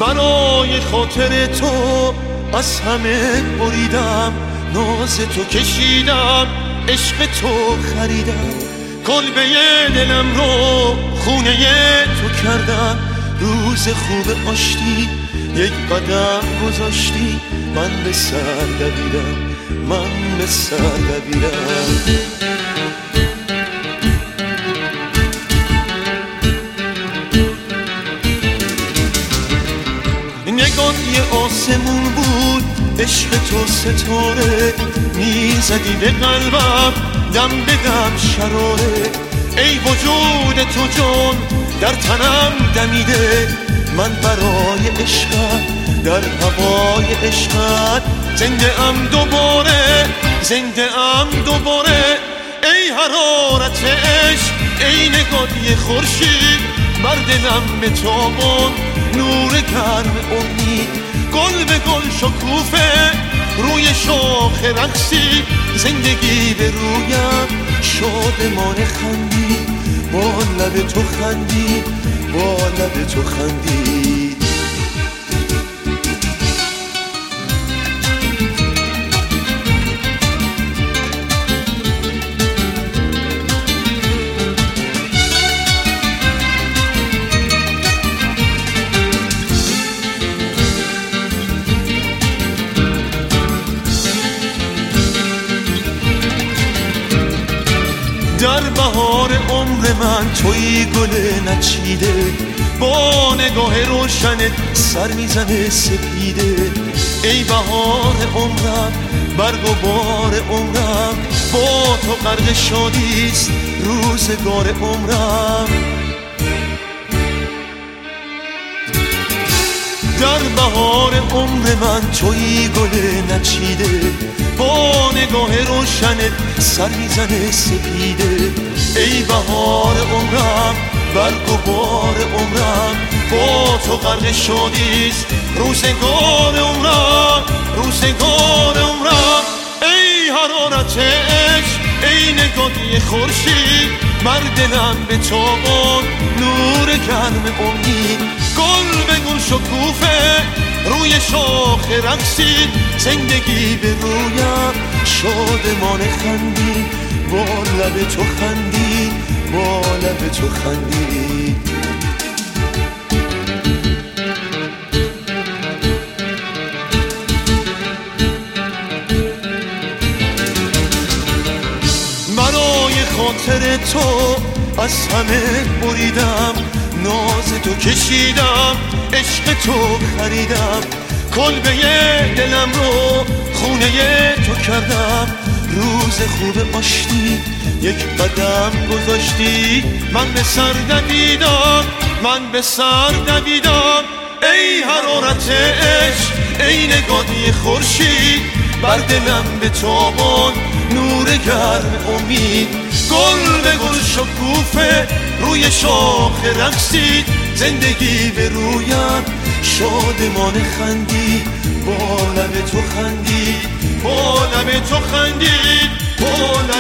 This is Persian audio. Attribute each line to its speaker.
Speaker 1: برای خاطر تو از همه بریدم، ناز تو کشیدم، عشق تو خریدم، کلبه دلم رو خونه تو کردم. روز خوب آشتی یک قدم گذاشتی، من به سر دویدم، من به سر دویدم. نگاه یه آسمون بود، عشق تو ستاره، میزدی به قلبم دم به دم شراره. ای وجود تو جان در تنم دمیده، من برای عشقت در هوای عشقت زنده ام دوباره، زنده ام دوباره. ای حرارت عشق، ای نگاهی خورشید، بر دلم بتابان نور گرم امید. گل به گل شکوفه روی شاخ رقصی، زندگی به رویم شادمان خندی، با لب تو خندی، با لب تو خندی. در بهار عمر من توی گل نچیده، با نگاه روشنت سر میزنه سپیده. ای بهار عمرم، برگ و بار عمرم، با تو غرق شادیست روزگار عمرم. در بهار عمر من توی گل نچیده، با نگاه روشنت سر میزنه سپیده. ای بهار عمرم، برگ و بار عمرم، با تو غرق شادیست روزگار عمرم، روزگار عمرم. ای حرارت عشق، ای نگاهی خورشید، بر دلم بتابان نور گرم امید. گل به گل شکوفه روی شاخ رقصید، زندگی به رویم شادمان خندی، با لب تو خندی، با لب تو خندی. برای خاطر تو از همه بریدم، ناز تو کشیدم، عشق تو خریدم، کلبه دلم رو خونه تو کردم. روز خوب آشتی یک قدم گذاشتی، من به سر دویدم، من به سر دویدم. ای حرارت عشق، ای نگاهی خورشید، بر دلم بتابان نور گرم امید. گل به گل شکوفه روی شاخ رقصید، زندگی به رویم شادمان خندی، با لب تو خندی، با لب تو خندی، با